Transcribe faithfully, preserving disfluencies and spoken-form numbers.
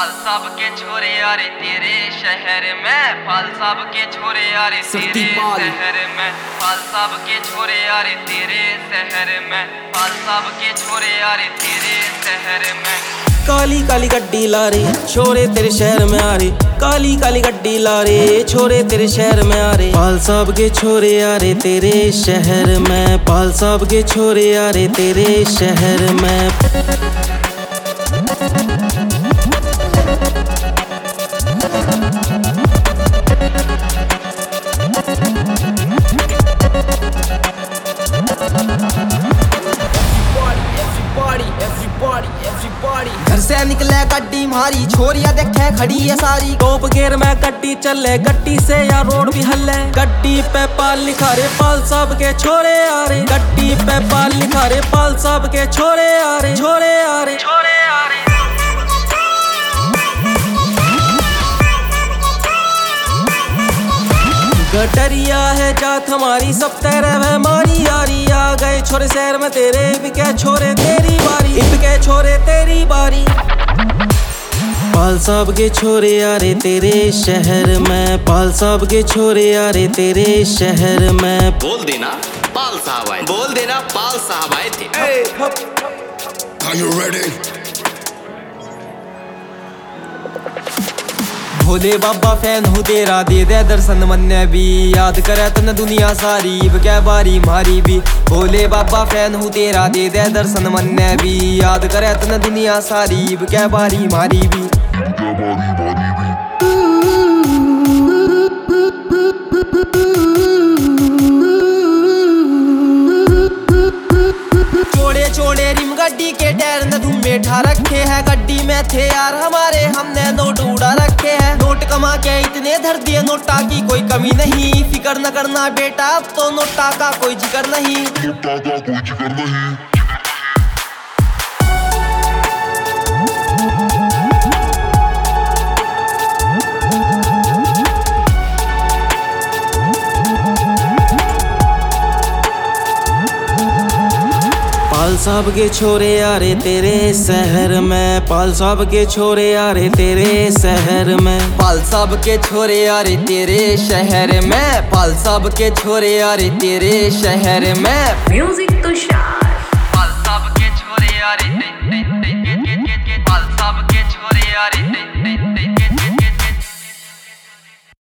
पाल साहब के छोरे यारे तेरे शहर में, पाल साहब के छोरे यारे तेरे शहर में, पाल साहब के छोरे यारे तेरे शहर में, पाल साहब के छोरे यारे तेरे शहर में। काली काली गड्डी ला रे छोरे तेरे शहर में आ रे, काली काली गड्डी ला रे छोरे तेरे शहर में आ रे। पाल साहब के छोरे आ रे तेरे शहर में, पाल साहब के छोरे आ रे तेरे शहर में। घर से निकले गड्डी मारी छोरिया देखे खड़ी है सारी, टॉप गियर में गड्डी चले गड्डी से या रोड भी हल्ले। गड्डी पे पाल लिखा रे पाल साहब के छोरे आ रे, गड्डी पे पाल लिखा रे पाल साहब के छोरे आ रे, छोरे आ रे, छोरे आ रे। गटरिया है जात हमारी सब तेरे वह मारी यारी, आ गए छोरे शहर में तेरे बिके छोरे तेरी बारी, इबके छोरे तेरी बारी। पाल साहब के छोरे आ रे तेरे शहर में, पाल साहब के छोरे आ रे तेरे शहर में। बोल देना पाल साहब आए, बोल देना पाल साहब आए थे। Are you ready? Bhole Baba fan हूँ तेरा, दे दे दर्शन मन भी, याद करे तन दुनिया सारी क्या बारी मारी भी। भोले बाबा फैन हूँ तेरा, दे दे दर्शन मन भी, याद करे तन दुनिया सारी क्या बारी मारी भी। चोड़े चोड़े रिम गड्डी के टायर न धूम बैठा रखे हैं, गड्डी में थे यार हमारे हमने नोट उड़ा रखे हैं। नोट कमा के इतने धर दिए नोटा की कोई कमी नहीं, फिकर न करना बेटा अब तो नोटा का कोई जिक्र नहीं, नोटा का कोई जिक्र नहीं। पाल साहब के छोरे आ रे तेरे शहर में, पाल साहब के छोरे आ रे तेरे शहर में। पाल साहब के छोरे आ रे तेरे शहर में, पाल साहब के छोरे आ रे तेरे शहर में। म्यूजिक तुषार। पाल साहब के छोरे यारे